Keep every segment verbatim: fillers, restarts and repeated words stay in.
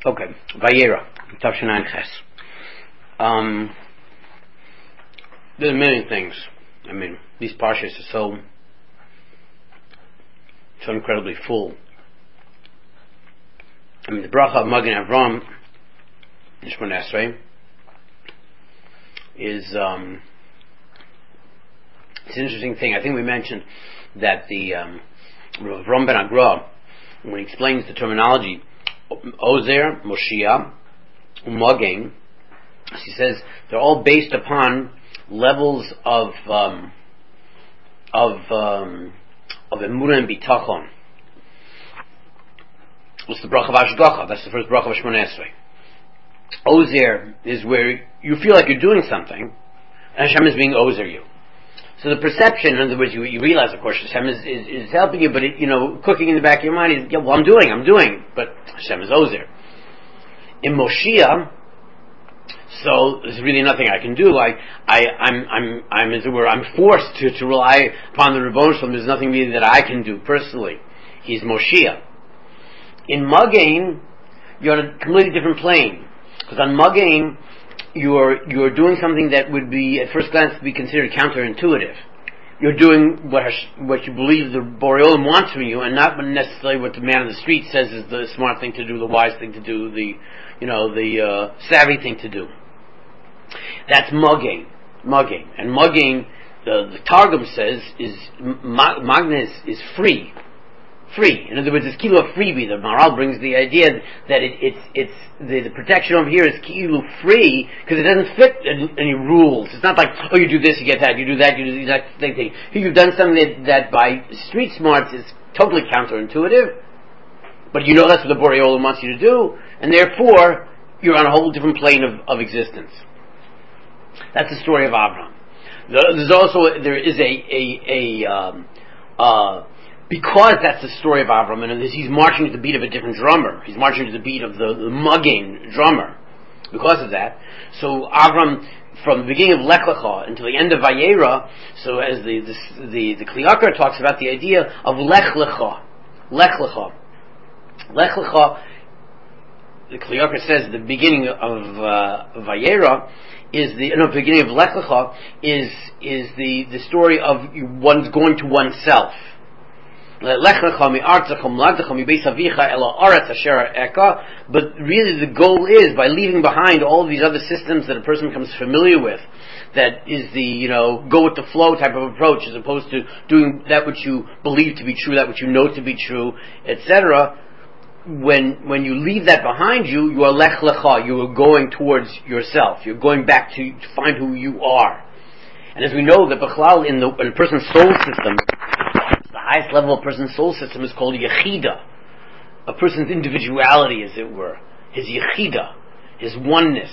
Okay, Vayera, Tavshanan Ches. Um, there's a million things. I mean, these parshas are so, so incredibly full. I mean, the bracha of Magen Avram, Shemona Esrei, is um, it's an interesting thing. I think we mentioned that the um, Rav Ram ben Agra, when he explains the terminology Ozer, Moshiach, Umagen, he says they're all based upon levels of um, of um, of emunah and bitachon. It's the bracha of Ashgacha. That's the first bracha of Shemona Esrei. Ozer is where you feel like you're doing something, and Hashem is being Ozer you. So the perception, in other words, you, you realize, of course, Hashem is, is, is helping you, but it, you know, cooking in the back of your mind is, yeah, well, I'm doing, I'm doing, but Hashem is Ozer. In Moshiach, so there's really nothing I can do. I, I, I'm, I'm, I'm, as it were, I'm forced to, to rely upon the Rebbeinu Shalom. There's nothing really that I can do personally. He's Moshiach. In Magain, you're on a completely different plane, because on Magain, you're you're doing something that would be, at first glance, be considered counterintuitive. You're doing what what you believe the Borei Olam wants from you, and not necessarily what the man on the street says is the smart thing to do, the wise thing to do, the you know the uh, savvy thing to do. That's mugging, mugging, and mugging. The, the Targum says is magnes is free, free. In other words, it's kilo freebie. The Maharal brings the idea that it, it's it's the, the protection over here is kilo free because it doesn't fit any, any rules. It's not like, oh, you do this, you get that, you do that, you do that thing. thing. Here you've done something that, that by street smarts is totally counterintuitive, but you know that's what the Borei Olam wants you to do, and therefore you're on a whole different plane of, of existence. That's the story of Abraham. There's also there is a a, a um, uh, because that's the story of Avram, and he's marching to the beat of a different drummer. He's marching to the beat of the, the mugging drummer. Because of that, so Avram, from the beginning of Lech Lecha until the end of Vayera, so as the the the, the Kli Yakar talks about the idea of Lech Lecha, Lech Lecha, Lech Lecha. The Kli Yakar says the beginning of uh, Vayera is the no beginning of Lech Lecha is is the the story of one's going to oneself. But really the goal is, by leaving behind all of these other systems that a person becomes familiar with, that is the, you know, go with the flow type of approach, as opposed to doing that which you believe to be true, that which you know to be true, et cetera. When when you leave that behind you, you are lech lecha, you are going towards yourself, you're going back to, to find who you are. And as we know, that Bechlal, in, the, in a person's soul system, the highest level of a person's soul system is called Yechida. A person's individuality, as it were. His Yechida. His oneness.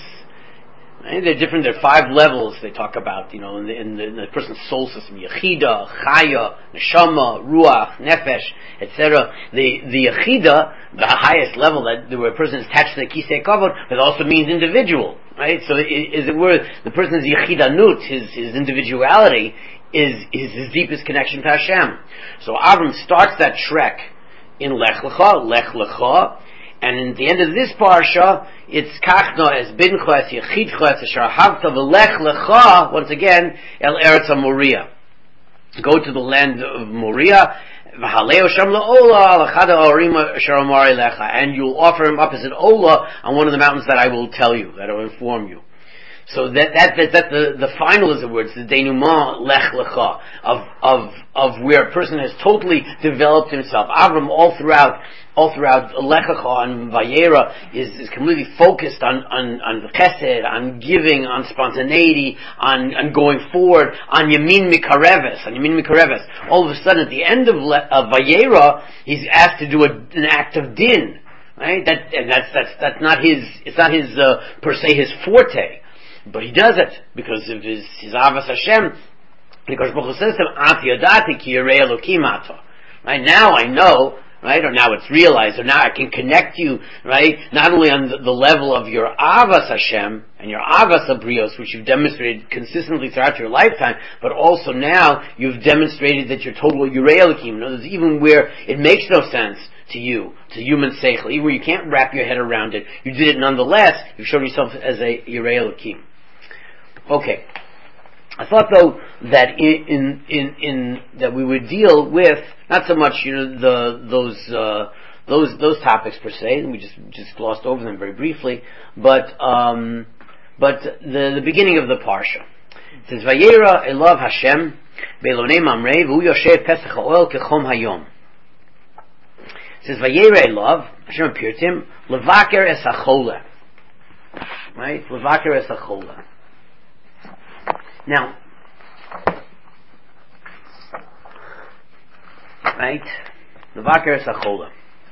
Right? They're different, there are five levels they talk about, you know, in the, in the, in the person's soul system. Yechida, Chaya, Neshama, Ruach, Nefesh, et cetera. The, the Yechida, the highest level, that where a person is attached to the Kisei Kavod, that also means individual. Right? So, as it were, the person's Yechida Nut, his, his individuality, is, is his deepest connection to Hashem. So Avram starts that trek in Lech Lecha, Lech Lecha, and at the end of this parsha, it's Kachna es Bincha es Yechidcha es Asher Havta v'Lech Lecha, once again, El Eretz HaMoriah. Go to the land of Moriah, v'haleo sham la'ola al achada ha'orim asher amari lecha, and you'll offer him up as an ola on one of the mountains that I will tell you, that I will inform you. So that that that, that the, the final, as it were, it's the denouement lech lecha of of of where a person has totally developed himself. Avram all throughout all throughout Lech Lecha and Vayera is, is completely focused on on on chesed, on giving, on spontaneity, on on going forward, on yamin mikareves, on yamin mikareves. All of a sudden, at the end of, Le, of Vayera, he's asked to do a, an act of din. Right? That and that's that's that's not his. It's not his uh, per se his forte. But he does it because of his, his Avas Hashem. Because Baruch Hu says to him, Ati Yadati ki yirei Elokim ato. Right, now I know, right, or now it's realized, or now I can connect you, right, not only on the, the level of your Avas Hashem, and your Avas Abrios, which you've demonstrated consistently throughout your lifetime, but also now you've demonstrated that you're total Yirei Elokim. In other words, even where it makes no sense to you, to human seichel, even where you can't wrap your head around it. You did it nonetheless. You've shown yourself as a Yirei Elokim. Okay. I thought though that in, in in in that we would deal with not so much, you know, the those uh, those those topics per se, and we just just glossed over them very briefly, but um, but the the beginning of the parsha. It says Vayera Elav Hashem Be'elonei Mamrei V'hu Yoshev Pesach HaOel Kechom Hayom. It says Vayera Elav, Hashem appeared to him, Levaker Es HaChola. Right? Levaker Es HaChola. Now, right? Levaker Es HaChola.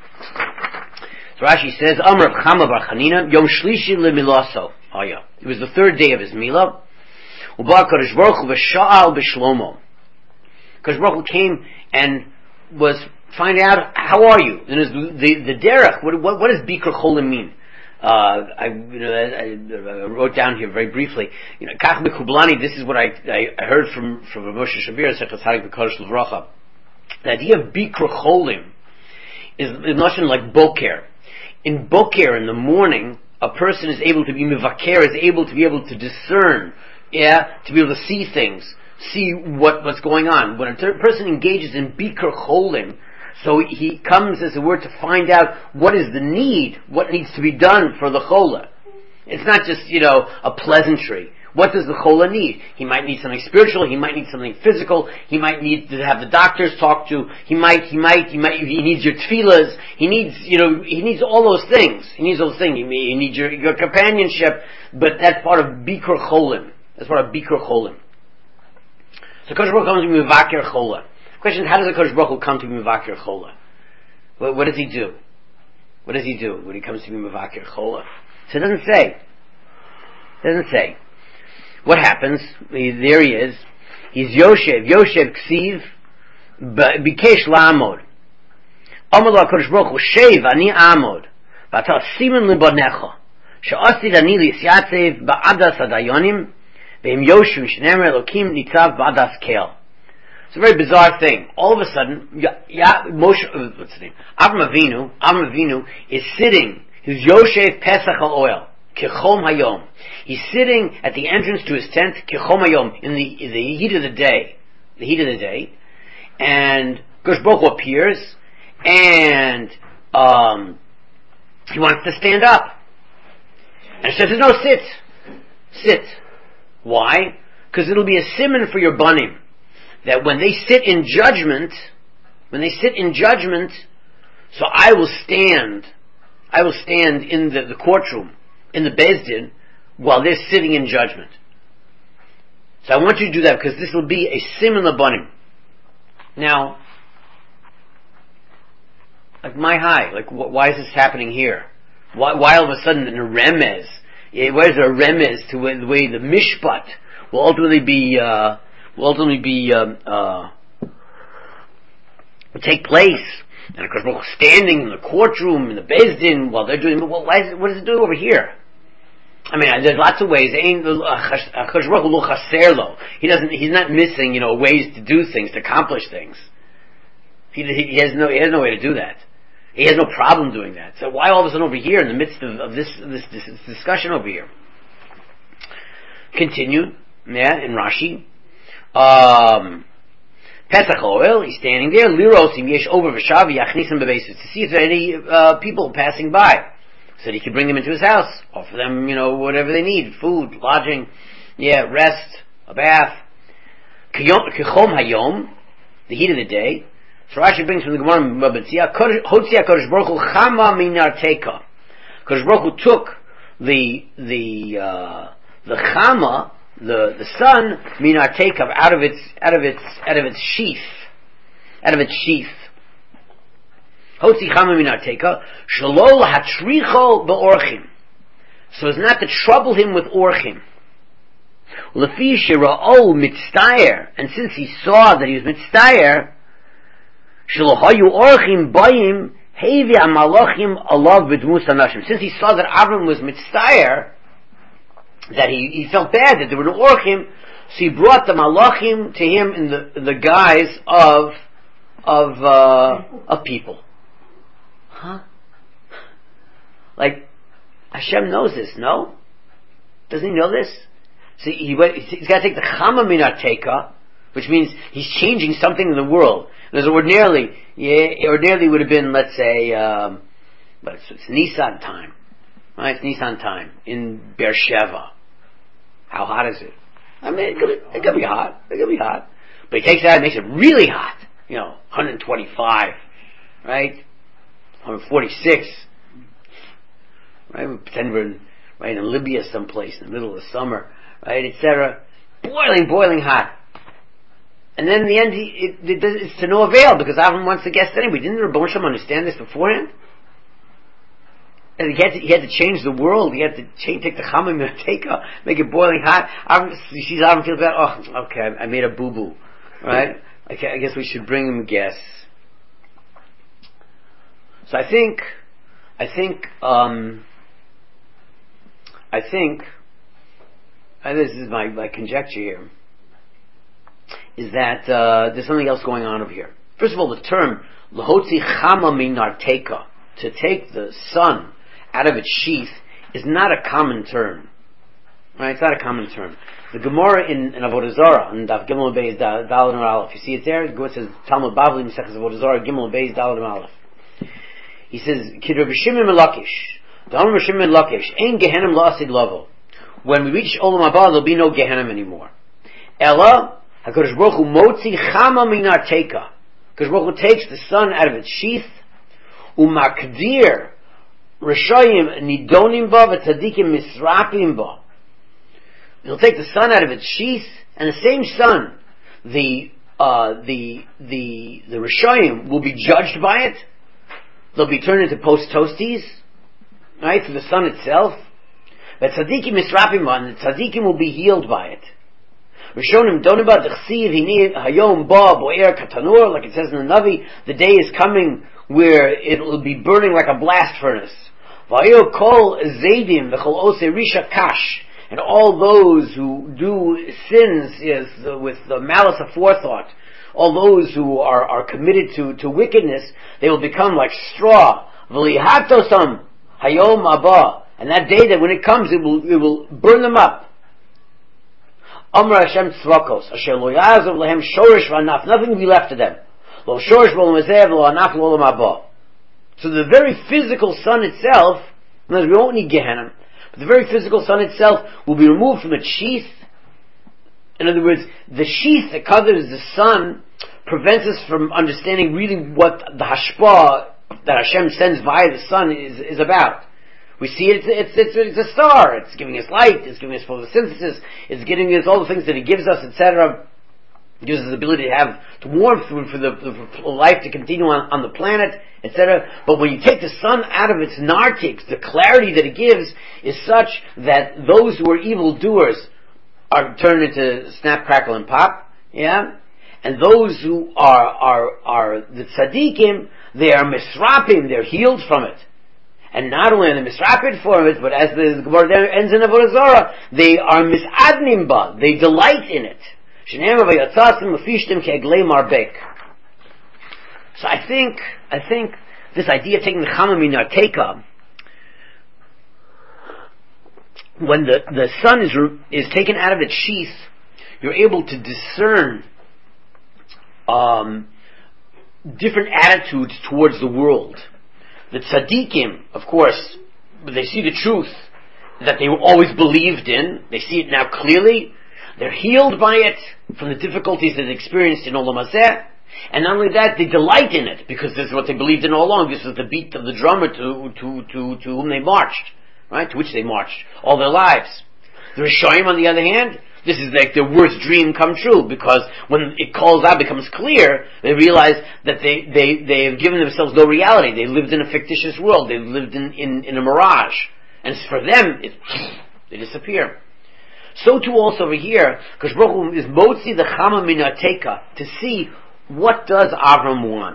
So Rashi says, Amr of Chama Bar Chanina, Yom Shlishi LeMilaso. Oh yeah. It was the third day of his Milah. Uba Kodesh Baruch Hu v'sha'al b'shlomo. Kodesh Baruch Hu came and was finding out, how are you? And the, the, the derech, what, what, what does Bikur Cholim mean? Uh, I, you know, I, I wrote down here very briefly, you know, Kach B'Kublani, this is what I, I heard from, from Moshe Shabir, Sechet Tzadik B'Kodesh L'Vracha. The idea of Bikur Cholim is, is nothing like Boker. In Boker, in the morning, a person is able to be Mivaker, is able to be able to discern, yeah, to be able to see things, see what, what's going on. When a ter- person engages in Bikur Cholim, so he comes, as it were, to find out what is the need, what needs to be done for the chola. It's not just, you know, a pleasantry. What does the chola need? He might need something spiritual, he might need something physical, he might need to have the doctors talk to, he might, he might, he might, he needs your tefillas, he needs, you know, he needs all those things. He needs those things. He, he needs your, your companionship, but that's part of Bikur Cholim. That's part of Bikur Cholim. So Kodesh Baruch Hu comes to Mivaker Chola. The question is, how does the Kodesh Baruch Hu come to be Mevakir Chola? What, what does he do? What does he do when he comes to be Mevakir Chola? So it doesn't say. It doesn't say. What happens? He, there he is. He's Yoshev. Yoshev Ksiv Bikesh La'amod. Amar lo HaKodesh Baruch Hu, Shev ani amod. V'ata simen libonecha. She'asid ani li'syatzev ba'adas adayonim. Ve'im Yoshev Shnemer Elokim nitzav ba'adas kel. It's a very bizarre thing. All of a sudden, ya, ya, Moshe, uh, what's his name? Avram Avinu, Avram Avinu is sitting, he's Yoshev Pesach HaOel, Kechom Hayom. He's sitting at the entrance to his tent, Kechom Hayom, in the, in the heat of the day, the heat of the day, and Kodesh Baruch Hu appears, and, um, he wants to stand up. And he says, no, sit. Sit. Why? Because it'll be a simon for your banim. That when they sit in judgment, when they sit in judgment, so I will stand, I will stand in the, the courtroom, in the Beis Din, while they're sitting in judgment. So I want you to do that because this will be a siman labanim. Now, like my high, like wh- why is this happening here? Why, why all of a sudden in a remez? Why is there a remez to the way the mishpat will ultimately be, uh, will ultimately be um, uh, will take place, and of course we're standing in the courtroom in the Beis Din while they're doing. Well, why is it, what is it doing over here? I mean, there's lots of ways. He doesn't. He's not missing, you know, ways to do things, to accomplish things. He, he has no. He has no way to do that. He has no problem doing that. So why all of a sudden over here in the midst of, of this, this this discussion over here? Continue, yeah, in Rashi. Um, Pesach HaOel, he's standing there. Liros im yesh over v'shav yachnisim bebeis, to see if there are any uh, people passing by, so that he could bring them into his house, offer them, you know, whatever they need, food, lodging, yeah, rest, a bath. Kechom hayom, the heat of the day. So Rashi brings from the Gemara Babetzia, Hotzia Kodesh Baruch Hu chama minarteka. Kodesh Baruch Hu took the the uh, the chama, the the sun, minarteka, out of its out of its out of its sheath, out of its sheath. Hotzi chama minarteka shalol hatricho beorchim, so as not to trouble him with orchim. Lefi shira'ol mitztayer, and since he saw that he was mitztayer, shalohayu orchim bayim hevi amalachim alav b'dmus hanashim. Since he saw that Avram was mitztayer, that he, he felt bad that there were no orchim, so he brought the malachim to him in the in the guise of of uh, of people. huh? Like, Hashem knows this, no? Doesn't he know this? See, he went, he's got to take the Chama Minateka, which means he's changing something in the world. Because ordinarily, yeah, ordinarily would have been, let's say, um, but it's, it's Nissan time, right? It's Nissan time in Beersheba. How hot is it? I mean, it could, be, it could be hot. It could be hot. But he takes that and makes it really hot. You know, one hundred twenty-five, right? one hundred forty-six. Right? We pretend we're in, right, in Libya someplace in the middle of the summer, right, et cetera. Boiling, boiling hot. And then in the end, he, it, it, it's to no avail because Avram wants the guest anyway. Didn't the Rebbeinu Shalom understand this beforehand? And he had to, he had to change the world. He had to change, take the Chama Minateka, make it boiling hot. Avram, she sees Avram feels bad. Oh, okay, I made a boo boo, right? Okay, I guess we should bring him guests. So I think, I think, um, I think, and this is my, my conjecture here, is that uh, there's something else going on over here. First of all, the term L'hotzi Chama Minateka, to take the sun out of its sheath, is not a common term. Right? It's not a common term. The Gemara in, in Avodah Zarah, in Daf Gimel Beis Daled and Aleph, you see it there? It says Talmud Bavli Maseches Avodah Zarah Gimel Beis Daled and Aleph. He says, Kid Rabbi Shimon ben Lakish, the Rabbi Shimon ben Lakish, Ein Gehenim La'asid Lavo. When we reach Olam Haba, there'll be no Gehenim anymore. Ella, HaKadosh Baruch Hu Motzi Chama Minateka. HaKadosh Baruch Hu takes the sun out of its sheath, Umakdir Rishayim Nidonim Ba V'Tzadikim Misrapim Ba. He'll take the sun out of its sheath, and the same sun, the uh, the the the Rishayim will be judged by it. They'll be turned into post-toasties, right, through the sun itself. But tzaddikim misrapim ba, and the tzaddikim will be healed by it. Rishonim donim ba d'chsiv hini hayom ba bo'er katanur, like it says in the Navi, the day is coming where it will be burning like a blast furnace. V'ayo kol zaydim v'chol ose risha kash, and all those who do sins yes, with the malice aforethought, all those who are, are committed to, to wickedness, they will become like straw. V'lihatosam hayom abba, and that day that when it comes, it will it will burn them up. Amar Hashem tzvakos asher lo yazov lehem shorish v'anaf, nothing will be left to them. Lo shorish v'lo mezeh v'lo anaf v'lo abba. So the very physical sun itself, we won't need Gehenna, but the very physical sun itself will be removed from its sheath. In other words, the sheath that covers the sun prevents us from understanding really what the hashpah that Hashem sends via the sun is, is about. We see it, it's, it's, it's a star, it's giving us light, it's giving us photosynthesis, it's giving us all the things that it gives us, et cetera. It gives us the ability to have to warmth for the for life to continue on, on the planet, et cetera. But when you take the sun out of its narthex, the clarity that it gives is such that those who are evil doers are turned into snap, crackle, and pop, yeah? And those who are, are, are the tzaddikim, they are misrapim, they're healed from it. And not only are they misrapid from it, but as the Gemara ends in Avodah Zarah, they are misadnim ba, they delight in it. So I think, I think this idea of taking the Chama Minateka, when the, the sun is is taken out of its sheath, you're able to discern um, different attitudes towards the world. The tzaddikim, of course, they see the truth that they always believed in. They see it now clearly. They're healed by it from the difficulties that they experienced in Olam Hazeh. And not only that, they delight in it because this is what they believed in all along. This is the beat of the drummer to to to, to whom they marched. Right, to which they marched all their lives. The Rishayim, on the other hand, this is like their worst dream come true, because when it calls out, becomes clear, they realize that they, they, they have given themselves no reality. They lived in a fictitious world. They lived in, in, in a mirage. And for them, it, they disappear. So too also over here, because Baruch Hu is motzi the Chama Minateka, to see what does Avram want.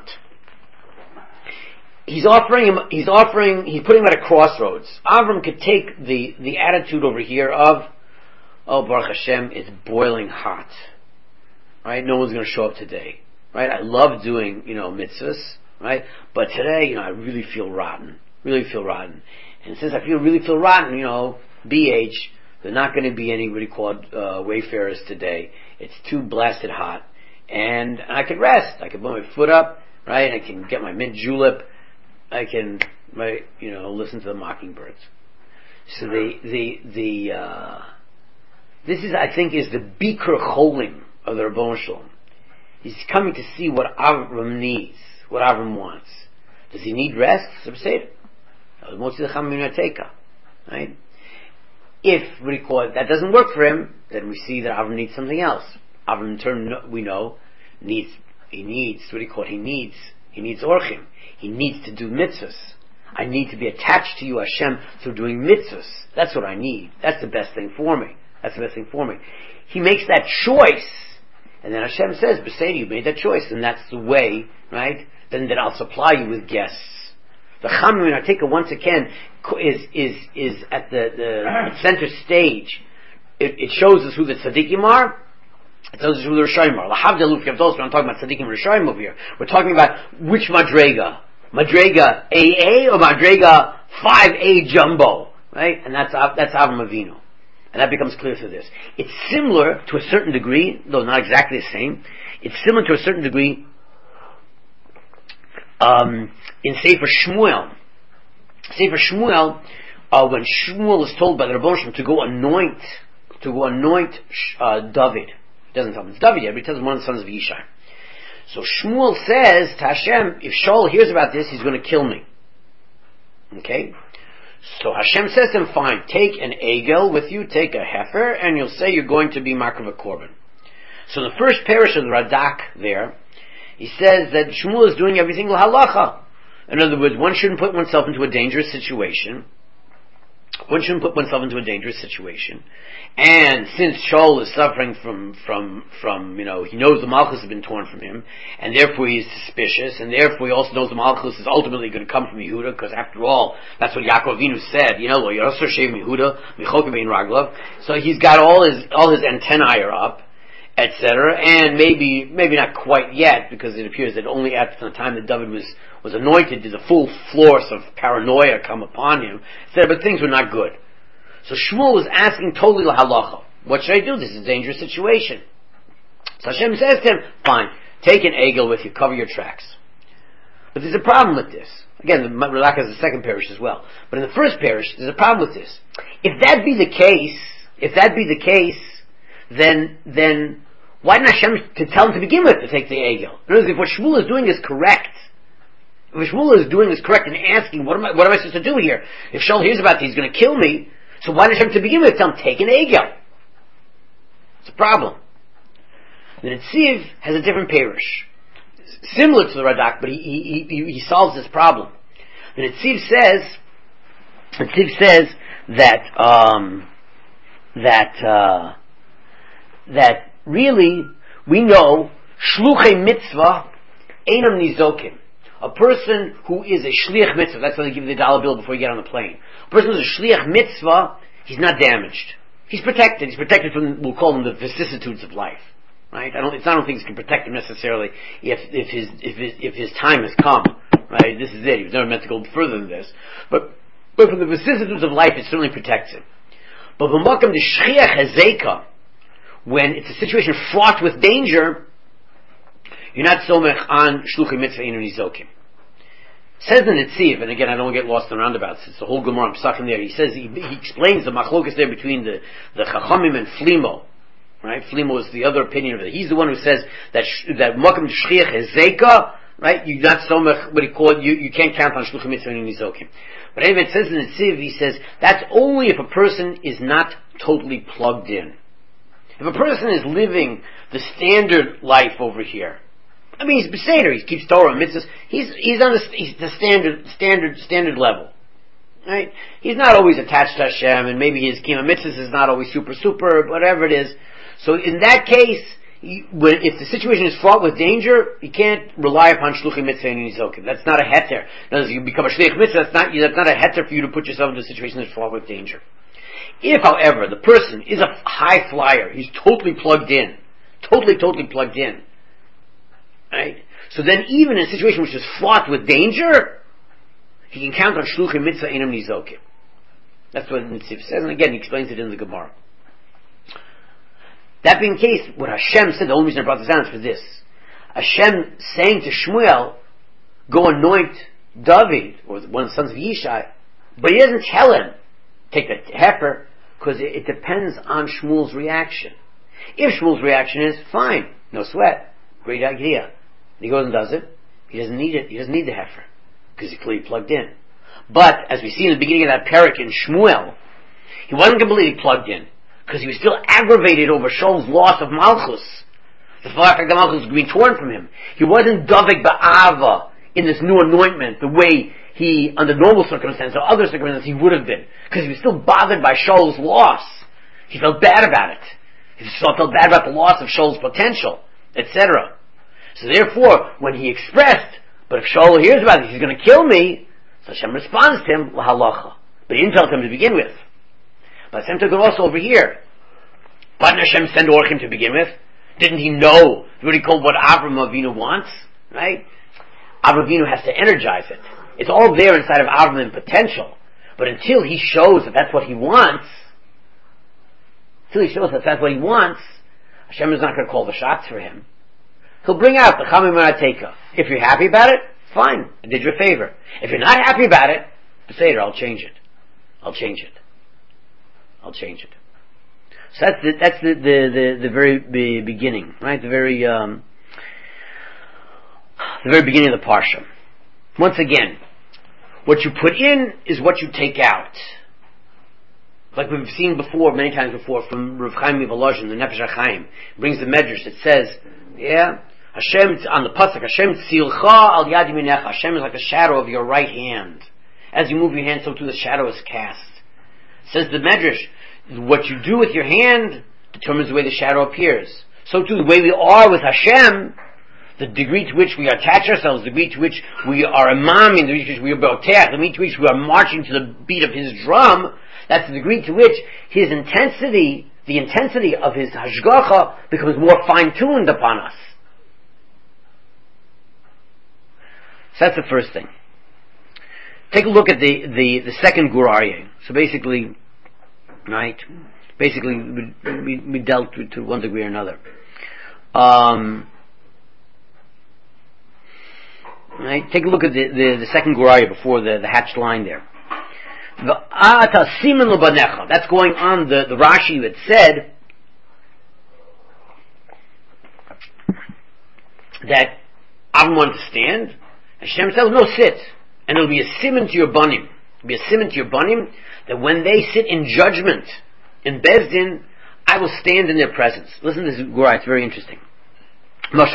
He's offering him, he's offering, he's putting him at a crossroads. Avram could take the, the attitude over here of, oh, Baruch Hashem, it's boiling hot. Right? No one's going to show up today. Right? I love doing, you know, mitzvahs. right? But today, you know, I really feel rotten, really feel rotten. And since I feel really feel rotten, you know, B H, there are not going to be any what you call uh, wayfarers today. It's too blasted hot, and I can rest. I can put my foot up, right? I can get my mint julep. I can, right, you know, listen to the mockingbirds. So the the the uh, this is, I think, is the Bikur Cholim of the Rebbeinu Shalom. He's coming to see what Avram needs, what Avram wants. Does he need rest? Right? If we call it, that doesn't work for him, then we see that Avram needs something else. Avram, in turn, we know, needs, he needs, what do you call it? He needs, he needs orchim. He needs to do mitzvahs. I need to be attached to you, Hashem, through doing mitzvahs. That's what I need. That's the best thing for me. That's the best thing for me. He makes that choice, and then Hashem says, Beseda, you made that choice, and that's the way, right? Then, then I'll supply you with guests. The Chamim in Artika, once again, is is is at the, the center stage. It, it shows us who the tzaddikim are. It tells us who the Rishonim are. Lahavdelu Kevdos, when I'm talking about tzaddikim and Rishonim over here, we're talking about which Madrega. Madrega A A or Madrega five A Jumbo, right? And that's that's Avram Avinu. And that becomes clear through this. It's similar to a certain degree, though not exactly the same. It's similar to a certain degree um, in Sefer Shmuel. Sefer Shmuel, uh, when Shmuel is told by the Rebbeinu Shalom to go anoint, to go anoint uh, David. He doesn't tell him it's David yet, but he tells him one of the sons of Yishai. So Shmuel says to Hashem, if Shaul hears about this, he's going to kill me. Okay? So Hashem says to him, fine, take an egel with you, take a heifer, and you'll say you're going to be Makrav Korban. So the first parish of the Radak there, he says that Shmuel is doing everything l'halacha. In other words, one shouldn't put oneself into a dangerous situation. One shouldn't put oneself into a dangerous situation. And since Shaul is suffering from, from, from, you know, he knows the Malchus has been torn from him, and therefore he's suspicious, and therefore he also knows the Malchus is ultimately going to come from Yehuda, because after all, that's what Yaakov Avinu said, you know, Lo Yosser Shev Yehuda, Michoke Bein Raglav. So he's got all his, all his antennae are up, et cetera, and maybe, maybe not quite yet, because it appears that only at the time that David was, was anointed did the full force of paranoia come upon him, et cetera, but things were not good. So Shmuel was asking totally lahalacha. What should I do? This is a dangerous situation. So Hashem says to him, fine, take an egel with you, cover your tracks. But there's a problem with this. Again, the Radak has the second parish as well. But in the first parish, there's a problem with this. If that be the case, if that be the case, then, then, why didn't Hashem to tell him to begin with to take the egel? In other words, if what Shmuel is doing is correct, if what Shmuel is doing is correct and asking, what am I, what am I supposed to do here? If Shaul hears about this, he's going to kill me. So why did Hashem to begin with tell him, take an egel? It's a problem. The Netziv has a different parish, similar to the Radak, but he, he, he, he solves this problem. The Netziv says, the Netziv says that, um, that, uh, that really, we know, shluchei mitzvah, einam nizokim. A person who is a shliach mitzvah, that's why they give you the dollar bill before you get on the plane. A person who is a shliach mitzvah, he's not damaged. He's protected. He's protected from, we'll call them the vicissitudes of life. Right? I don't, it's, I don't think it can protect him necessarily if, if his, if his, if his time has come. Right? This is it. He was never meant to go further than this. But, but from the vicissitudes of life, it certainly protects him. But when welcome to shliach hazeka, when it's a situation fraught with danger, you're not somech on shluchei mitzvah inu nizokim. Says the Netziv, and again I don't get lost in the roundabouts, it's the whole Gemara, I'm stuck in there. He says, he, he explains the machlokas there between the, the Chachamim and Flimo. Right? Flimo is the other opinion of it. He's the one who says that, that Makam Shchiach Ezeka, right? You not somech, what he called, you, you can't count on shluchei mitzvah inu nizokim. But anyway, it says in the Netziv, he says, that's only if a person is not totally plugged in. If a person is living the standard life over here, I mean, he's Beseder, he keeps Torah and mitzvahs, he's, he's on the, he's the standard, standard, standard level. Right? He's not always attached to Hashem, and maybe his Kima mitzvahs is not always super, super, whatever it is. So in that case, he, when, if the situation is fraught with danger, you can't rely upon shluchei mitzvah and nizokim. That's not a heter. In other words, you become a shliach mitzvah, that's not, that's not a heter for you to put yourself into a situation that's fraught with danger. If, however, the person is a high flyer, he's totally plugged in, totally, totally plugged in, right? So then even in a situation which is fraught with danger, he can count on shluchim mitzvah enam nizokim. That's what the Nitziv says, and again he explains it in the Gemara. That being the case, what Hashem said, the only reason I brought this down is for this. Hashem saying to Shmuel, go anoint David, or one of the sons of Yishai, but he doesn't tell him, take the heifer, because it, it depends on Shmuel's reaction. If Shmuel's reaction is, fine, no sweat, great idea, and he goes and does it, he doesn't need it, he doesn't need the heifer, because he's clearly plugged in. But, as we see in the beginning of that parak in Shmuel, he wasn't completely plugged in, because he was still aggravated over Shaul's loss of Malchus. The fact that Malchus was being torn from him. He wasn't Davik Ba'ava in this new anointment the way he, under normal circumstances or other circumstances, he would have been. Because he was still bothered by Shaul's loss. He felt bad about it. He felt bad about the loss of Shaul's potential, et cetera. So therefore, when he expressed, but if Shaul hears about it, he's going to kill me, so Hashem responds to him, lahalacha. But he didn't tell him to begin with. But Hashem took it also over here. Why didn't Hashem send Orchim to begin with? Didn't he know what he called what Avram Avinu wants? Right? Avram Avinu has to energize it. It's all there inside of Avram in potential. But until he shows that that's what he wants, until he shows that that's what he wants, Hashem is not going to call the shots for him. He'll bring out the Chamim Marateka. If you're happy about it, fine. I did you a favor. If you're not happy about it, Beseder, I'll change it. I'll change it. I'll change it. So that's the, that's the, the, the, the very be, beginning, right? The very, um, the very beginning of the Parsha. Once again, what you put in is what you take out. Like we've seen before, many times before, from Rav Chaim Mivolozhin, the Nefesh HaChaim, brings the Medrash. It says, yeah, Hashem, on the pasuk, Hashem tzilcha al yad yaminecha. Hashem is like a shadow of your right hand. As you move your hand, so too the shadow is cast. Says the Medrash, what you do with your hand determines the way the shadow appears. So too, the way we are with Hashem, the degree to which we attach ourselves, the degree to which we are imaming, the degree to which we are boteach, the degree to which we are marching to the beat of His drum, that's the degree to which His intensity, the intensity of His hashgacha, becomes more fine-tuned upon us. So that's the first thing. Take a look at the, the, the second Gur Aryeh. So basically, right? Basically, we, we, we dealt with to one degree or another. Um, right? Take a look at the, the, the second Gur Aryeh before the, the hatched line there. That's going on the, the Rashi that said that Avram wanted to stand. Hashem said, no, sit. And it'll be a siman to your banim. It'll be a siman to your banim that when they sit in judgment in Bezdin, I will stand in their presence. Listen to this Gura, it's very interesting. Why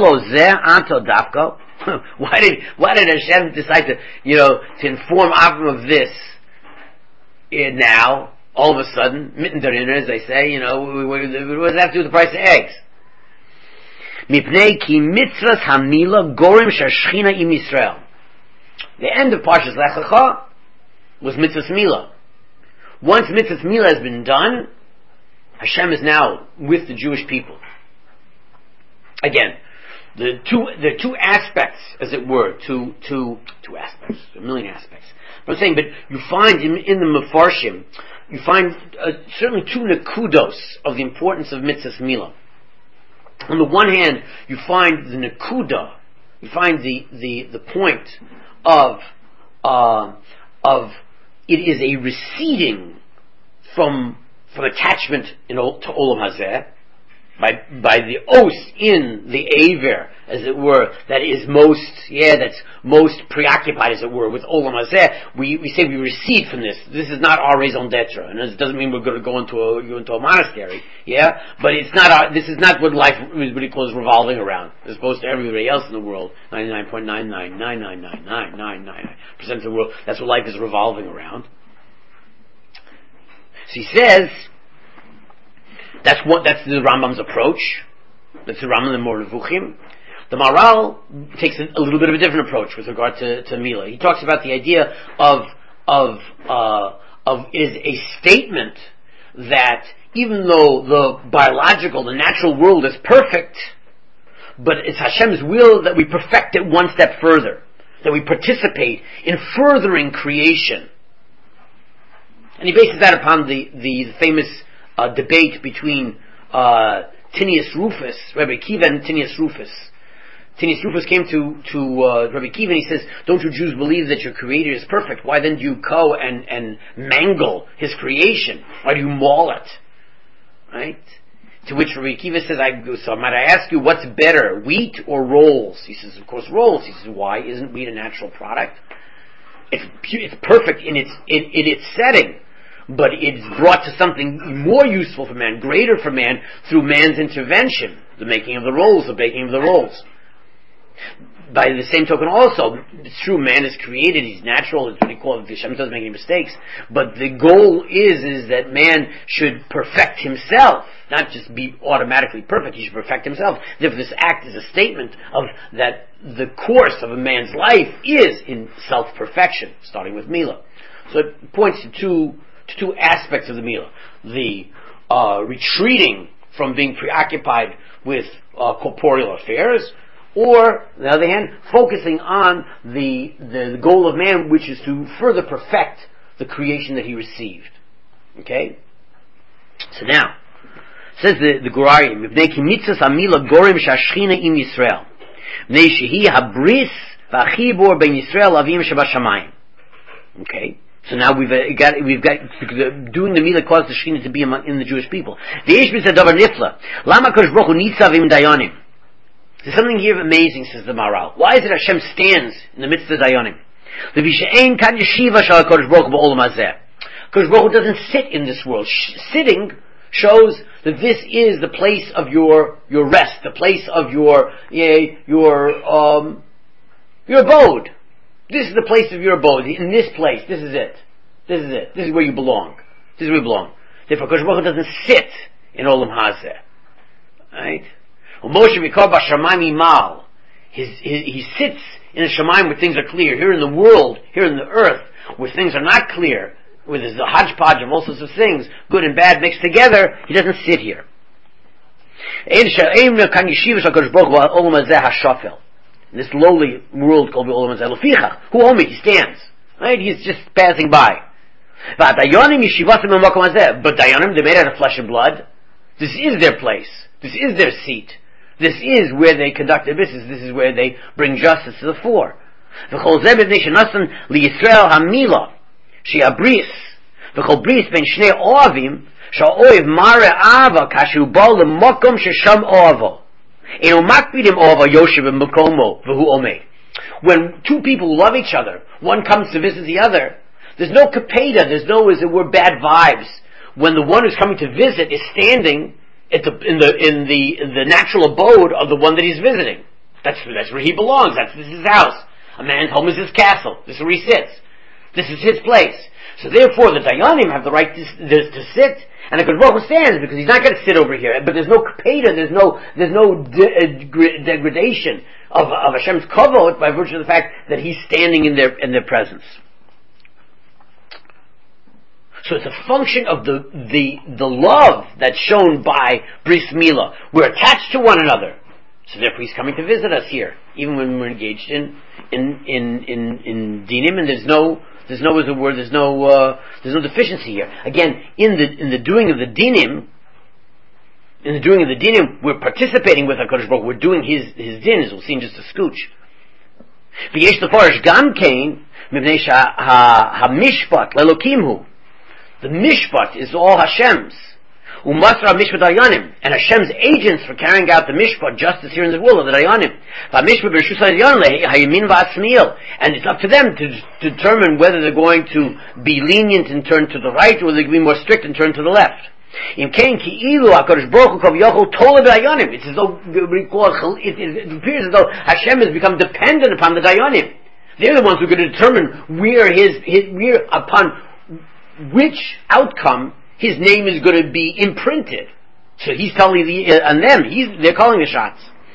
did why did Hashem decide to, you know, to inform Avram of this eh, now, all of a sudden, mitten darin, as they say, you know, what does that have to do with the price of eggs? Mipnei ki mitzvahs hamila gorim shashchina im Yisrael. The end of Parshas Lech Lecha was Mitzvahs Milah. Once Mitzvahs Milah has been done, Hashem is now with the Jewish people. Again, the two the two aspects, as it were, two two two aspects, a million aspects. But I'm saying, but you find in, in the Mefarshim, you find uh, certainly two nekudos of the importance of Mitzvahs Milah. On the one hand, you find the nekuda, you find the the the point of uh, of it is a receding from from attachment in, to Olam Hazeh by by the os in the aver, as it were, that is most yeah that's most preoccupied, as it were, with Olam Hazeh. We we say we recede from this. This is not our raison d'etre, and it doesn't mean we're going to go into a go into a monastery. Yeah, but it's not our. This is not what life what he calls revolving around, as opposed to everybody else in the world. Ninety-nine point nine nine nine nine nine nine nine nine percent of the world. That's what life is revolving around. So he says. That's what. That's the Rambam's approach. That's the Rambam and Mor Nevuchim. The Maral takes a, a little bit of a different approach with regard to, to Milah. He talks about the idea of of uh, of is a statement that even though the biological, the natural world is perfect, but it's Hashem's will that we perfect it one step further, that we participate in furthering creation. And he bases that upon the, the famous uh, debate between uh, Tinius Rufus, Rabbi Akiva and Tinius Rufus. Tinius Rufus came to, to uh, Rabbi Akiva and he says, don't you Jews believe that your Creator is perfect? Why then do you go and, and mangle His creation? Why do you maul it? Right? To which Rabbi Akiva says, I, so might I ask you, what's better, wheat or rolls? He says, of course, rolls. He says, why? Isn't wheat a natural product? It's pu- it's perfect in its in, in its setting, but it's brought to something more useful for man, greater for man, through man's intervention, the making of the rolls, the baking of the rolls. By the same token also, it's true, man is created, he's natural, it's what he calls it, Hashem doesn't make any mistakes, but the goal is, is that man should perfect himself, not just be automatically perfect, he should perfect himself. Therefore this act is a statement of that the course of a man's life is in self-perfection, starting with Milah. So it points to two, to two aspects of the Milah. The uh, retreating from being preoccupied with uh, corporeal affairs, or, on the other hand, focusing on the, the goal of man, which is to further perfect the creation that he received. Okay? So now, says the, the Gurari, Mipnei ki mitzvos hamila gorem shashchina im Yisrael. Mipnei shehi habris v'achibor ben Yisrael avim shebashamayim. Okay? So now we've uh, got, we've got, doing the milah caused the Shekhinah to be among, in the Jewish people. V'yesh b'zeh davar nifla. Lama kodesh baruch hu nitzav im dayanim. There's something here amazing, says the Maharal. Why is it Hashem stands in the midst of the Dayanim? Kodesh Baruch Hu doesn't sit in this world. Sitting shows that this is the place of your your rest, the place of your yeah, your um your abode. This is the place of your abode. In this place, this is it. This is it. This is where you belong. This is where you belong. Therefore, Kodesh Baruch Hu doesn't sit in Olam Hazeh. Right? Moshe Mikor Bashamayim Mal. His, his, he sits in the Shamayim where things are clear. Here in the world, here in the earth, where things are not clear, where there's a hodgepodge of all sorts of things, good and bad mixed together, he doesn't sit here. In this lowly world called the Olam Hazeh, Lefichach, who omi, he stands. Right? He's just passing by. But Dayanim, they're made out of flesh and blood. This is their place. This is their seat. This is where they conduct their business. This is where they bring justice to the fore. V'chol zeh b'nei shenasan liYisrael hamila she'abris v'chol bris ben shnei oavim sha'oiv mare ava kashu bo l'mokom shesham oavo enu makpidim oavo yoshev b'makomo v'hu omei. When two people love each other, one comes to visit the other, there's no kapeda, there's no, as it were, bad vibes. When the one who's coming to visit is standing At the, in the in the in the natural abode of the one that he's visiting. That's that's where he belongs. That's this is his house. A man's home is his castle. This is where he sits. This is his place. So therefore, the Dayanim have the right to, to, to sit, and the Kodesh Baruch Hu stands because he's not going to sit over here. But there's no kapeda, there's no there's no de- uh, degradation of of Hashem's kavod by virtue of the fact that he's standing in their in their presence. So it's a function of the, the, the love that's shown by Bris Milah. We're attached to one another. So therefore he's coming to visit us here, even when we're engaged in, in, in, in, in dinim, and there's no, there's no, as a word, there's no, uh, there's no deficiency here. Again, in the, in the doing of the dinim, in the doing of the dinim, we're participating with HaKadosh Baruch Hu. We're doing his, his din, as we'll see in just a scooch. V'yesh l'farish gam kein, mipnei ha-mishpat le'elokim hu. The mishpat is all Hashem's. Umasra mishpat dayanim, and Hashem's agents for carrying out the mishpat, justice here in the world of the dayanim. And it's up to them to, to determine whether they're going to be lenient and turn to the right, or they're going to be more strict and turn to the left. It's as though it appears as though Hashem has become dependent upon the dayanim. They're the ones who are going to determine where his, his where upon which outcome his name is going to be imprinted. So he's telling the, uh, on them, he's, they're calling the shots.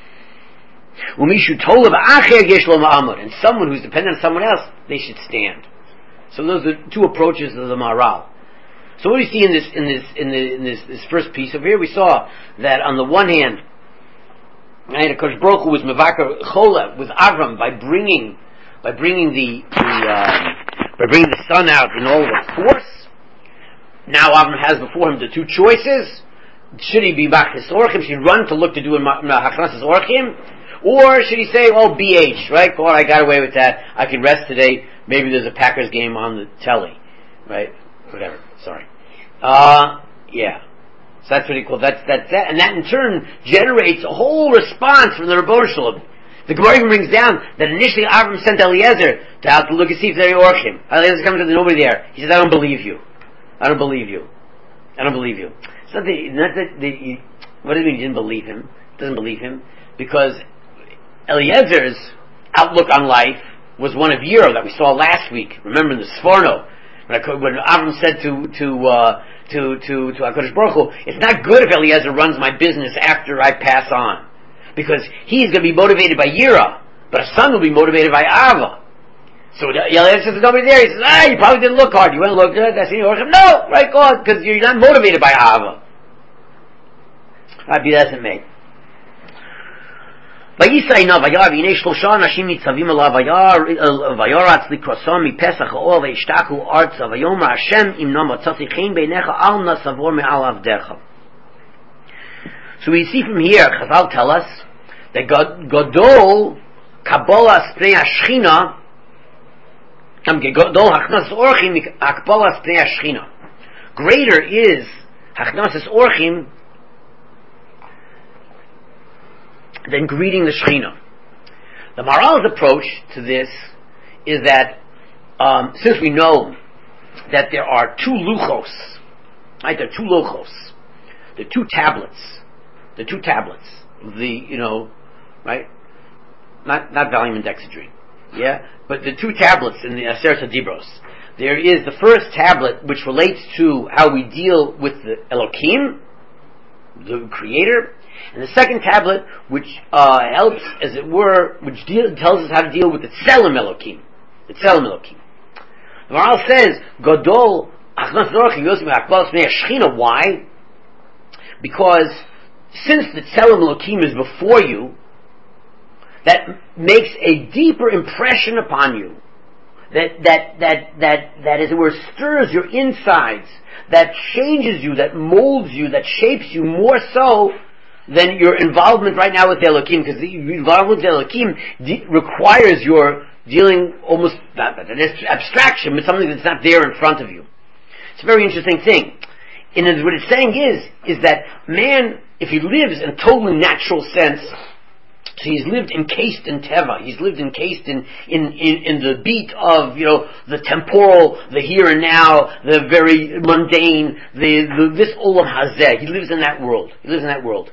And someone who's dependent on someone else, they should stand. So those are two approaches of the Maharal. So what do you see in this, in this, in, the, in this, this first piece over here? We saw that on the one hand, Right? Hakadosh Baruch Hu was Mevakar Chola with Avram by bringing, by bringing the, the um, by bringing the sun out in all of its force. Now Avram has before him the two choices. Should he be Machnis Orchim? Should he run to look to do Hachnas Orchim? Or should he say, oh, B H, right? God, I got away with that. I can rest today. Maybe there's a Packers game on the telly. Right? Whatever. Sorry. Uh, yeah. So that's what he called, that's, that's that. And that in turn generates a whole response from the Rebbeinu Shalom. The Gemara even brings down that initially Avram sent Eliezer to out to look and see if there Orchim. Eliezer comes to there's nobody there. He says, I don't believe you. I don't believe you. I don't believe you. It's not the, not the, the, what does it mean he didn't believe him? Doesn't believe him. Because Eliezer's outlook on life was one of Yiro that we saw last week. Remember in the Sforno, when, I, when Avram said to, to, uh, to, to, to HaKadosh Baruch Hu, it's not good if Eliezer runs my business after I pass on. Because he's going to be motivated by Yira, but a son will be motivated by Ava. So Eliezer says, there's nobody there. He says, ah, you probably didn't look hard. You went and looked at it. No, right, God, because you're not motivated by Ava. Right, be that as it may. ויסעי נא וירא והנה שלושה אנשים ניצבים עליו וירץ לקרוסו מפסח האור וישתקו ארצה ויאמר השם אם נא מצאתי חן בעיניך אל נא סבור מעל עבדיך. So we see from here, Chazal tell us that Gadol Kabbalah Pnei Hashchina, Gadol Hachnas Orchim Kabbalah Pnei Hashchina. Greater is Hachnas Orchim than greeting the Shechina. The Maharal's approach to this is that um, since we know that there are two luchos, right? There are two luchos, the two tablets, the two tablets, the you know, right? Not not volume and dexedrine, yeah, but the two tablets in the Aseret HaDibros. There is the first tablet which relates to how we deal with the Elokim, the Creator. And the second tablet, which uh, helps, as it were, which deal, tells us how to deal with the Tselem Elokim. The Tselem Elokim. The Maharal says, Gadol Achnas Orchim Yosim HaKabbalas Pnei Hashchina. Why? Because since the Tselem Elokim is before you, that makes a deeper impression upon you. That, that, that, that, that, as it were, stirs your insides. That changes you, that molds you, that shapes you more so than your involvement right now with the Elokim, because the involvement with the Elokim de- requires your dealing almost, not an abstraction, but something that's not there in front of you. It's a very interesting thing. And what it's saying is, is that man, if he lives in a totally natural sense, so he's lived encased in Teva, he's lived encased in, in, in, in the beat of, you know, the temporal, the here and now, the very mundane, the, the this Olam Hazeh, he lives in that world, he lives in that world.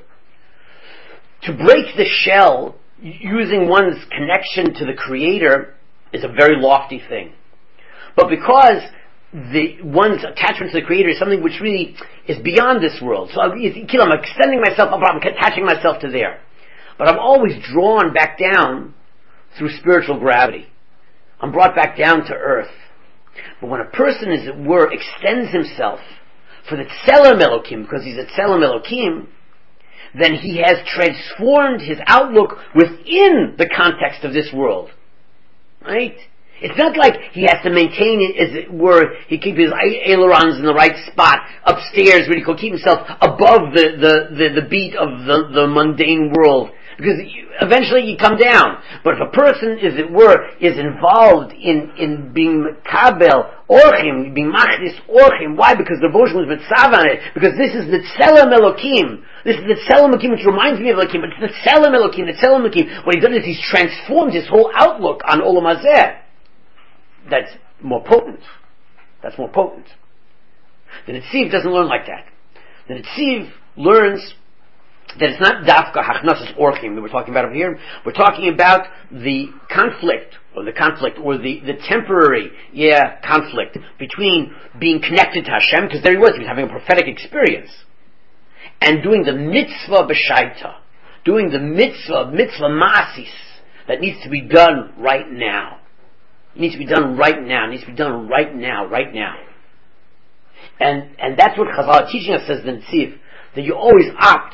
To break the shell using one's connection to the Creator is a very lofty thing. But because the one's attachment to the Creator is something which really is beyond this world, so I'm, I'm extending myself up, I'm attaching myself to there. But I'm always drawn back down through spiritual gravity. I'm brought back down to earth. But when a person, as it were, extends himself for the Tselem Elokim, because he's a Tselem Elokim, then he has transformed his outlook within the context of this world. Right? It's not like he has to maintain it, as it were, he keep his ailerons in the right spot, upstairs, where he can keep himself above the, the, the, the beat of the, the mundane world. Because eventually you come down. But if a person, as it were, is involved in, in being Kabel, Orchim, being Machnis Orchim, why? Because the devotion was Mitzav on it. Because this is the Tselem Elokim. This is the Tselem Elokim, which reminds me of Elokim, but it's the Tselem Elokim, the Tselem Elokim. What he's done is he's transformed his whole outlook on Olam Hazeh. That's more potent. That's more potent. The Netziv doesn't learn like that. The Netziv learns that it's not Dafka Hachnasas Orchim that we're talking about over here. We're talking about the conflict, or the conflict, or the, the temporary, yeah, conflict between being connected to Hashem, because there he was, he was having a prophetic experience, and doing the mitzvah b'shaita, doing the mitzvah, mitzvah masis, that needs to be done right now. It needs to be done right now. It needs to be done right now, right now. And and that's what Chazal is teaching us, says the Netziv, that you always opt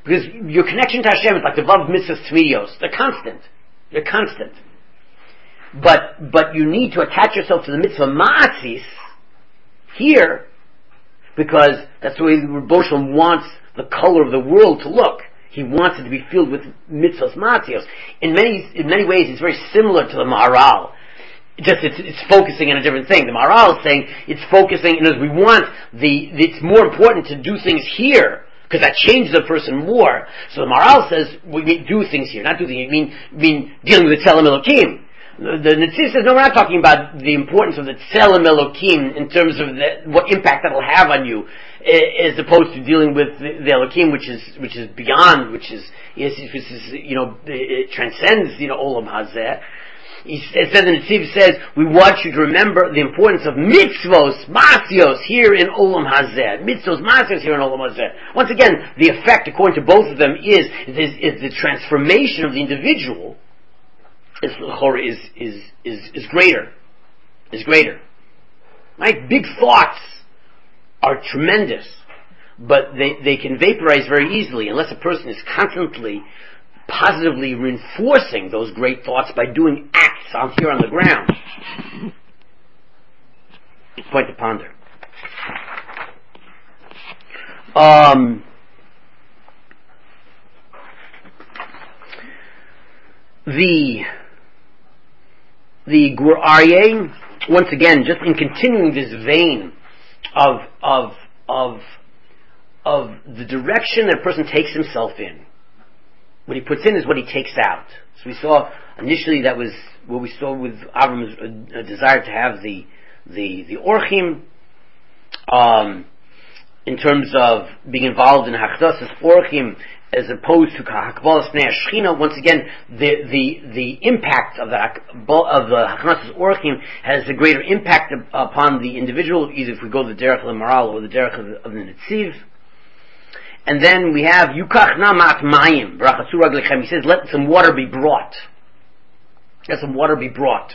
Because your connection to Hashem is like the Vav Mitzvahs Tmidios. They're constant. They're constant. But, but you need to attach yourself to the Mitzvah Ma'asis here, because that's the way Rebbe Shalom wants the color of the world to look. He wants it to be filled with Mitzvahs Ma'asis. In many, in many ways, it's very similar to the Maharal. Just it's, it's focusing on a different thing. The Maharal is saying it's focusing, and as we want the, it's more important to do things here, because that changes a person more. So the Maharal says we mean do things here, not do things. I mean, mean dealing with the Tzelem Elokim. The, the Netziv says no, we're not talking about the importance of the Tzelem Elokim in terms of the, what impact that'll have on you, as opposed to dealing with the, the Elokim, which is which is beyond, which is is, which is you know it transcends you know Olam Hazeh. He says, and the Netziv says, we want you to remember the importance of mitzvos, masios, here in Olam Hazeh. Mitzvos, masios, here in Olam Hazeh. Once again, the effect, according to both of them, is, is, is the transformation of the individual is, is, is, is, is greater. Is greater. Right? Big thoughts are tremendous, but they, they can vaporize very easily unless a person is constantly positively reinforcing those great thoughts by doing acts out here on the ground. Point to ponder. Um, the the Gur Aryeh, once again, just in continuing this vein of of of of the direction that a person takes himself in. What he puts in is what he takes out. So we saw initially that was what we saw with Avram's a, a desire to have the the the orchim, um, in terms of being involved in hachdasas orchim as opposed to hakbalas pnei Shechina. Once again, the the the impact of the of the hachdasas orchim has a greater impact upon the individual, either if we go the derech of the moral or the derech of the, of the netziv. And then we have Yukach Namat Mayim B'rachatzu Raglechem. He says, let some water be brought. Let some water be brought.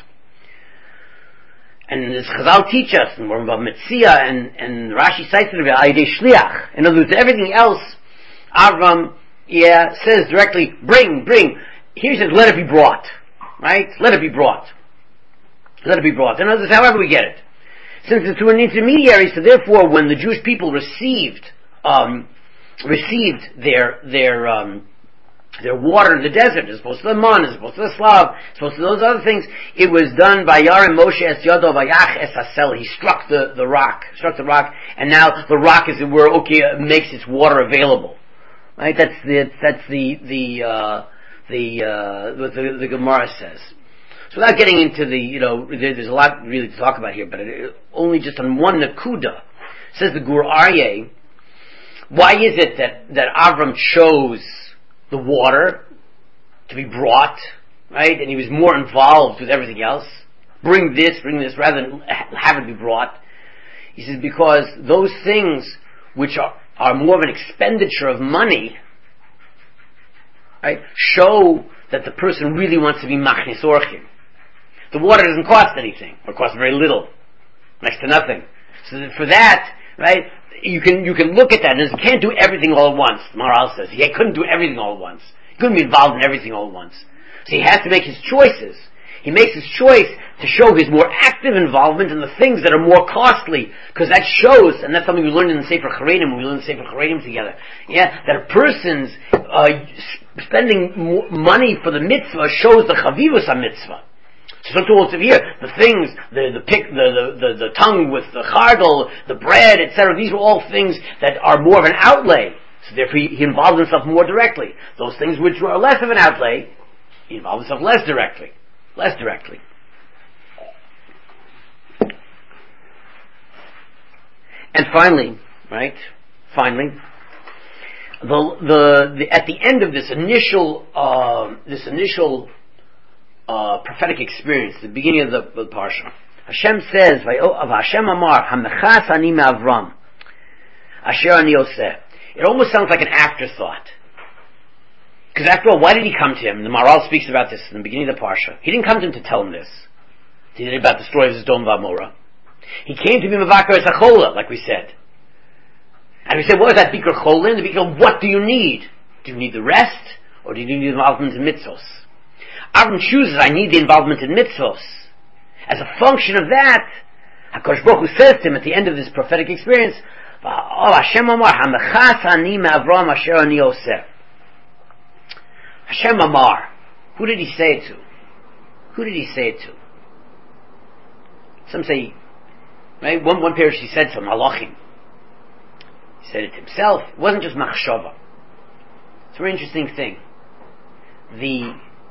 And as Chazal teach us, and we're about Metzia, and, and Rashi cites it about Ayidei Shliach. In other words, everything else, Avram, yeah, says directly, bring, bring. Here he says, let it be brought. Right? Let it be brought. Let it be brought. In other words, however we get it. Since it's through an intermediary, so therefore when the Jewish people received, um, received their their um, their water in the desert, as opposed to the man, as opposed to the Slav, as opposed to those other things, it was done by Yarim Moshe es Yado Vayach es Hasel. He struck the, the rock, struck the rock, and now the rock, as it were, okay, makes its water available. Right? That's the that's the the uh, the uh, what the, the Gemara says. So without getting into the, you know, there, there's a lot really to talk about here, but it, only just on one nakuda, says the Gur Aryeh. Why is it that, that Avram chose the water to be brought, right? And he was more involved with everything else. Bring this, bring this, rather than have it be brought. He says because those things which are, are more of an expenditure of money, right, show that the person really wants to be machnis orchim. The water doesn't cost anything, or costs very little, next to nothing. So that for that, right, You can you can look at that, and you can't do everything all at once. The Maharal says he couldn't do everything all at once. He couldn't be involved in everything all at once. So he has to make his choices. He makes his choice to show his more active involvement in the things that are more costly, because that shows, and that's something we learned in the Sefer Charedim when we learned the Sefer Charedim together. Yeah, that a person's uh, spending money for the mitzvah shows the chavivus a mitzvah. So also here, the things, the the pick, the, the, the, the tongue with the chardal, the bread, et cetera. These are all things that are more of an outlay. So therefore, he, he involved himself more directly. Those things which are less of an outlay, he involved himself less directly, less directly. And finally, right? Finally, the the, the at the end of this initial uh, this initial. Uh, prophetic experience, the beginning of the, the parsha. Hashem says, "Of Hashem Amar Hamechas Ani Me'Avram Asher Ani Oseh." It almost sounds like an afterthought, because after all, why did he come to him? The Maharal speaks about this in the beginning of the parsha. He didn't come to him to tell him this. He did about the story of Sodom and Gomorrah. He came to be Mevakar Esachola, like we said. And we said, what was that Bikkur Cholin? The Bikkur, what do you need Do you need the rest, or do you need the involvement in mitzvos? Avram chooses, I need the involvement in mitzvos. As a function of that, HaKadosh Baruch Hu says to him at the end of this prophetic experience, Oh, Hashem Amar, Hamechas ani me'Avram asher ani oseh. Hashem Amar. Who did he say it to? Who did he say it to? Some say, right? One, one parish he said to Malachim. He said it to himself. It wasn't just machshava. It's a very interesting thing. The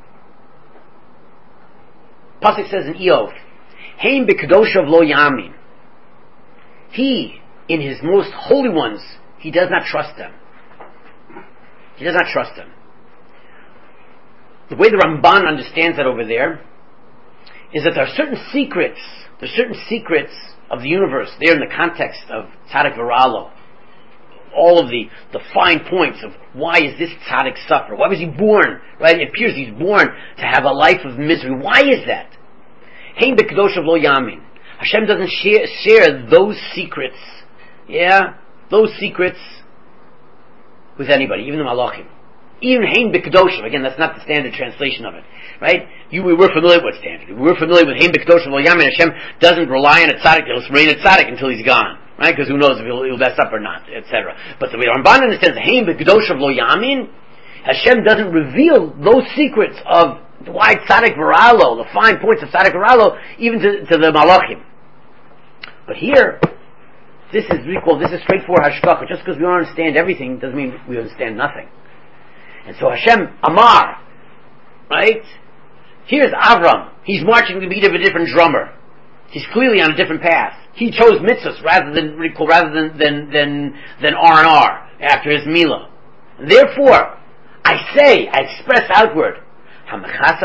pasuk says in Eov, Hein b'kedoshav lo yamin. He, in his most holy ones, he does not trust them. He does not trust them. The way the Ramban understands that over there is that there are certain secrets, there are certain secrets of the universe there in the context of Tzaddik V'Ra'alo. All of the, the fine points of why is this tzaddik suffer? Why was he born? Right? It appears he's born to have a life of misery. Why is that? Hein b'kedoshav lo yamin. Hashem doesn't share, share those secrets, yeah, those secrets with anybody, even the malachim. Even hein b'kedoshav. Again, that's not the standard translation of it, right? You, we were familiar with standard. We were familiar with hein b'kedoshav lo yamin. Hashem doesn't rely on a tzaddik. He'll remain a tzaddik until he's gone. Right? Because who knows if he'll, he'll mess up or not, et cetera. But the way Ramban understands, Hein b'kedoshav lo yamin, Hashem doesn't reveal those secrets of why Tzaddik V'Ra'alo, the fine points of Tzaddik V'Ra'alo, even to, to the Malachim. But here, this is equal, this is straightforward hashgacha. Just because we don't understand everything doesn't mean we understand nothing. And so Hashem Amar, right? Here's Avram. He's marching to the beat of a different drummer. He's clearly on a different path. He chose mitzvahs rather than rather than than than, than R and R after his milah. Therefore, I say, I express outward. Could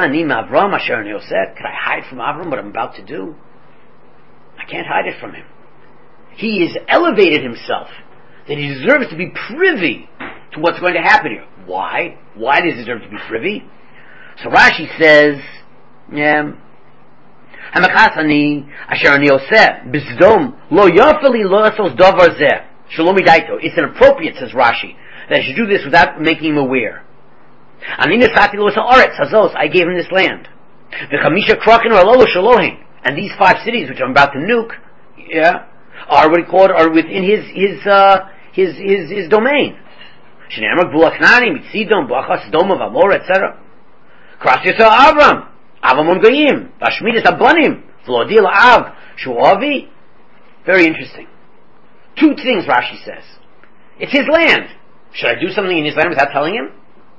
I hide from Avram what I'm about to do? I can't hide it from him. He has elevated himself that he deserves to be privy to what's going to happen here. Why? Why does he deserve to be privy? So Rashi says, yeah. It's an appropriate, says Rashi, that I should do this without making him aware. I gave him this land. And these five cities which I'm about to nuke, yeah, are what he called, are within his his uh, his, his his domain. et cetera. Avram. Avamon Goyim, Bashmidas Abanim, V'lodil Av, Shuavi. Very interesting. Two things Rashi says. It's his land. Should I do something in his land without telling him?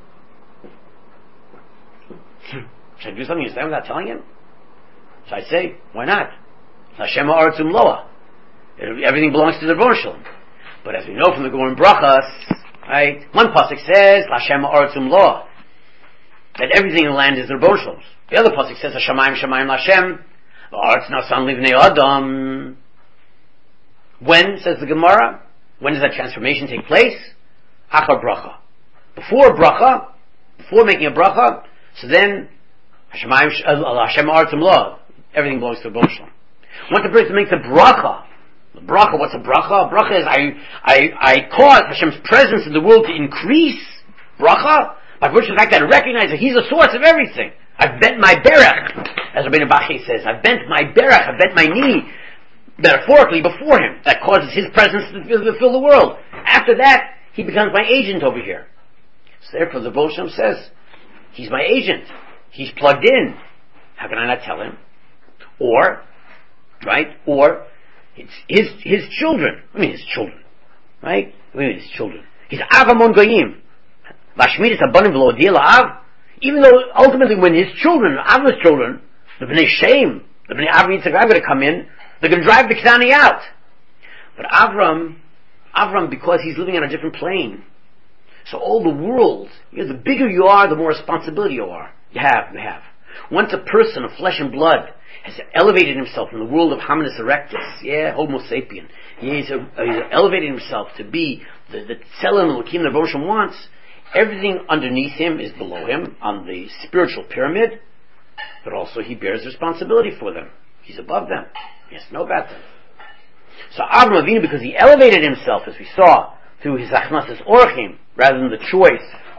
Should I do something in his land without telling him? So I say, why not? Hashem ha'aretzum loa. Everything belongs to the Rebbeinu Shalom. But as we know from the Gemara in Brachas, right? One pasuk says, Hashem ha'aretzum loa, that everything in the land is the Rebbeinu Shalom's. The other pasuk says, Hashemayim Shemayim Lashem, V'aretz nasan livnei Adam. When, says the Gemara, when does that transformation take place? Achar bracha. Before bracha, before making a bracha, so then Hashemayim Hashem Ha'aretzum Lo, everything belongs to the Rebbeinu Shalom. Once the person makes a bracha, the bracha, what's a bracha? A bracha is I, I, I cause Hashem's presence in the world to increase. Bracha, by virtue of the fact that I recognize that He's the source of everything. I've bent my berach, as Rabbeinu Bachai says. I've bent my berach, I've bent my knee, metaphorically, before Him. That causes His presence to fill, to fill the world. After that, He becomes my agent over here. So therefore, the Rebbeinu Shalom says, He's my agent. He's plugged in. How can I not tell Him? Or, right? Or, it's his his children. I mean, his children, right? I mean, his children. He's Avamon Goyim. Vashmidas Abanim V'lodil Av. Even though ultimately, when his children, Avram's children, the Bnei Shem, the Bnei Avram Yitzchak are going to come in, they're going to drive the Knani out. But Avram, Avram, because he's living on a different plane, so all the world, you know, the bigger you are, the more responsibility you are. You have, you have. Once a person of flesh and blood has elevated himself from the world of hominis erectus, yeah, Homo sapien, he's, a, he's elevated himself to be the, the tzelem and Elokim the Rebbeinu Shalom wants, everything underneath him is below him on the spiritual pyramid, but also he bears responsibility for them. He's above them. He has to know about them. So Avram Avinu, because he elevated himself, as we saw, through his achnasas orchim, rather than the choice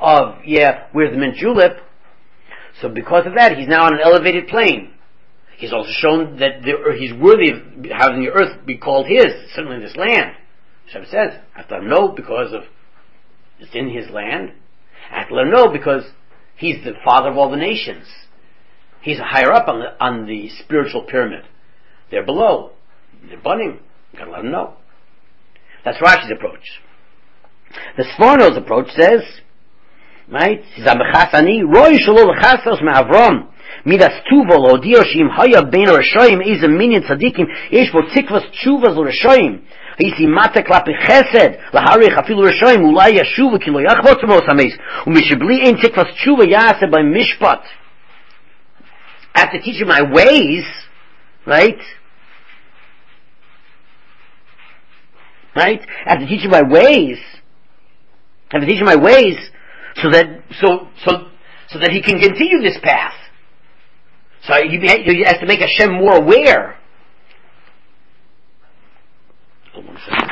of, yeah, where's the mint julep? So because of that, he's now on an elevated plane. He's also shown that the, he's worthy of having the earth be called his, certainly this land. Hashem says, I have to let him know because of it's in his land. I have to let him know because he's the father of all the nations. He's higher up on the on the spiritual pyramid. They're below. They're bunning. You've got to let him know. That's Rashi's approach. The Sforno's approach says, right? He's a mechasani, roi shelo lechasos me'avrom, midas tuvo l'odio she'im haya bein rashoyim eiz a minyan tzadikim, yesh bo tikvas tshuvas l'rashoyim, hisi mata klapi chesed, laharich afilu rashoyim, ulai yashuva ki lo yachvot mos hameis, umishibli ein tikvas tshuva yase by mishpat. I have to teach you my ways, right? Right? I have to teach you my ways. I have to teach you my ways so that so so so that he can continue this path. So he, he has to make Hashem more aware. Hold on a second.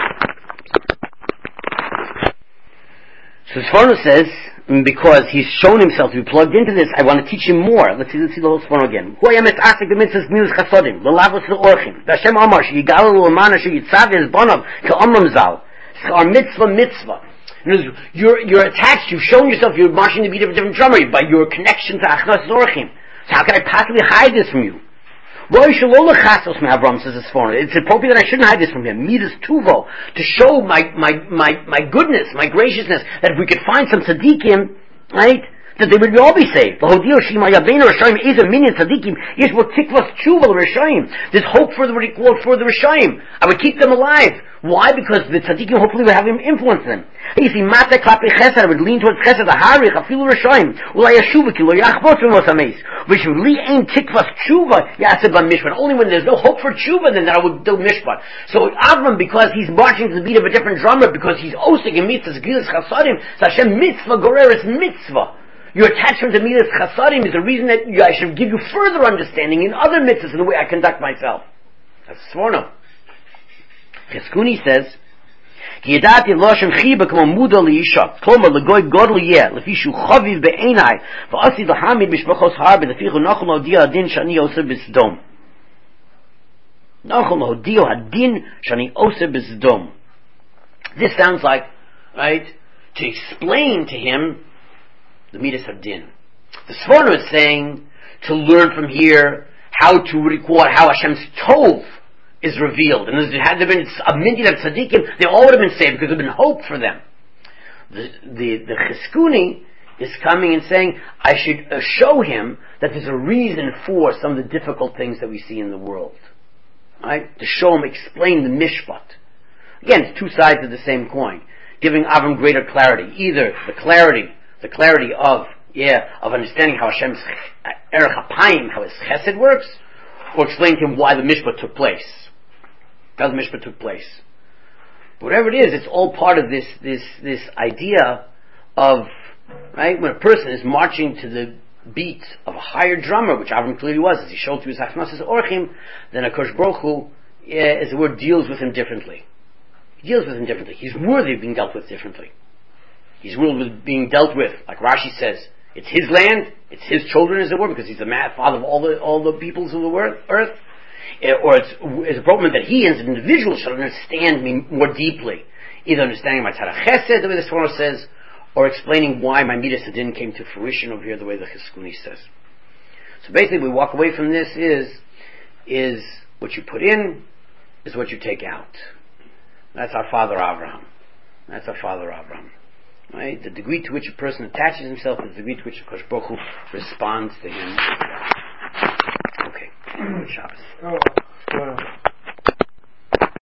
So Sforno says, because he's shown himself to be plugged into this, I want to teach him more. Let's see, let's see the whole Sforno again. Hu hayam etzasik b'mitzvahs gmilas chasodim, v'lavos v'orchim. V'Hashem amar, sheyigalu l'man asher yitzav yizbonav, ka'amram zal. Schar mitzvah mitzvah. You're, you're attached, you've shown yourself, you're marching the beat of a different drummer by your connection to Achnas Zorchim. So how can I possibly hide this from you? It's appropriate that I shouldn't hide this from him. Midas tuvo, to show my, my, my, my goodness, my graciousness, that if we could find some tzaddikim, right, that they would all be saved. There's hope for the for the Rishayim. I would keep them alive. Why? Because the tzaddikim hopefully would have him influence them. I would lean towards chesed, the harich, afilu Rishayim, ulai yashuva ki lo yachvot v'mos hameis. Which li ein tikvas tshuva yaseh b'mishpat. Only when there's no hope for tshuva, then I would do mishpat. So Avram, because he's marching to the beat of a different drummer, because he's osig in mitzvahs, gilas chasadim, so Hashem mitzvah goreres mitzvah. Your attachment to midas chasadim is the reason that I should give you further understanding in other mitzvahs in the way I conduct myself. That's Sforno. Cheskuni says, Ki yadati loshen chiba kamo muda liisha, kloma legoy godl yeh, lefi shu chaviv be'enai, v'asi l'hamid mishpachos harbe, lefi chu nachol hodia adin shani oser b'sdom. Nachol hodia adin shani oser b'sdom. This sounds like, right, to explain to him the midas hadin. The Sforno is saying to learn from here how to record how Hashem's tov is revealed. And if had there been a minyan of tzaddikim, they all would have been saved because there would have been hope for them. The the the Cheskuni is coming and saying, I should uh, show him that there's a reason for some of the difficult things that we see in the world. Right? To show him, explain the mishpat. Again, it's two sides of the same coin. Giving Avram greater clarity. Either the clarity The clarity of, yeah, of understanding how Hashem's erech hapayim, how his chesed works, or explain to him why the mishpat took place. How the mishpat took place. But whatever it is, it's all part of this, this, this idea of, right, when a person is marching to the beat of a higher drummer, which Avram clearly was, as he showed through his Hachmasas Orchim, then HaKadosh Baruch Hu, yeah, as the word, deals with him differently. He deals with him differently. He's worthy of being dealt with differently. He's ruled with being dealt with, like Rashi says, it's his land, it's his children, as it were, because he's the father of all the all the peoples of the earth. Or it's, it's a problem that he, as an individual, should understand me more deeply, either understanding my tzara chesed, the way the Sforno says, or explaining why my midas hadin came to fruition over here, the way the Cheskuni says. So basically, we walk away from this is is what you put in is what you take out. That's our father Abraham. That's our father Abraham. Right? The degree to which a person attaches himself is the degree to which Kosh Baruch Hu responds to him. Okay. Good Shabbos.